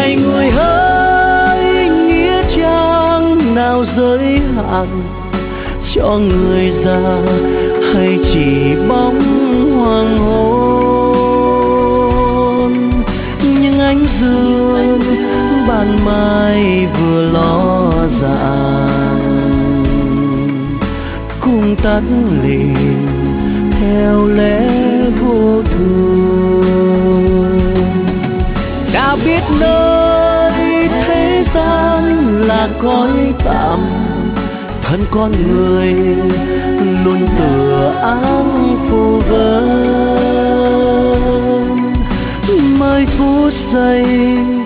này người hỡi, nghĩa trang nào giới hạn cho người già hay chỉ bóng hoàng hôn. Nhưng ánh dương ban mai vừa ló dạng cùng tắt lịm theo lẽ vô thường. Đã biết nơi thế gian là cõi tạm, thân con người luôn tựa áng phù vân. Mấy phút giây